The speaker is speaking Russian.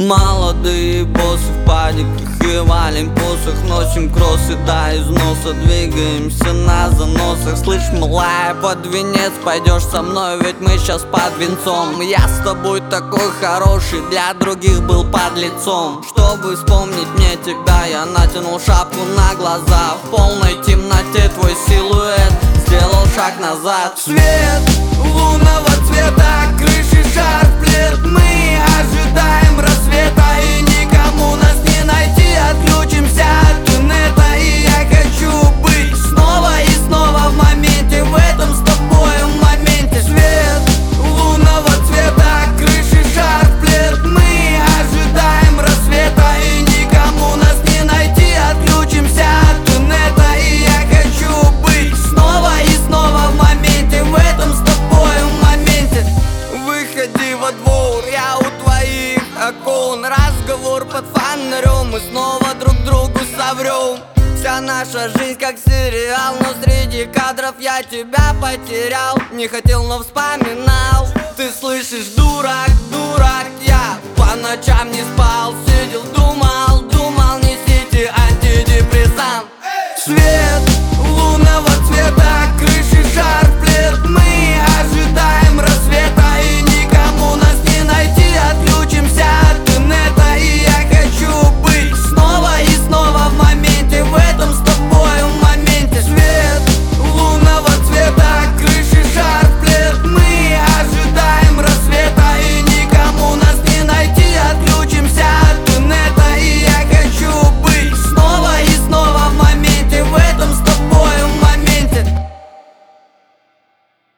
Молодые боссы в падиках и в олимпосах, носим кроссы до износа, двигаемся на заносах. Слышь, малая, под венец пойдешь со мной, ведь мы сейчас под венцом. Я с тобой такой хороший, для других был подлецом. Чтобы вспомнить мне тебя, я натянул шапку на глаза. В полной темноте твой силуэт сделал шаг назад. Свет лунного цвета, крыши шар в плед. Мы ожидаем рассвета, и никому нас не найти. Отключимся от инета, и я хочу быть снова и снова в моменте, в этом с тобой моменте. Свет лунного цвета, крыши шар в плед. Мы ожидаем рассвета, и никому нас не найти. Отключимся от инета, и я хочу быть снова и снова в моменте, в этом с тобой моменте. Выходи во двор, я у твоих окон. Разговор под фонарем, мы снова друг другу соврем. Вся наша жизнь как сериал, но среди кадров я тебя потерял. Не хотел, но вспоминал. Ты слышишь, дурак, дурак, я по ночам не спал. Сидел, думал, несите антидепрессант. Свет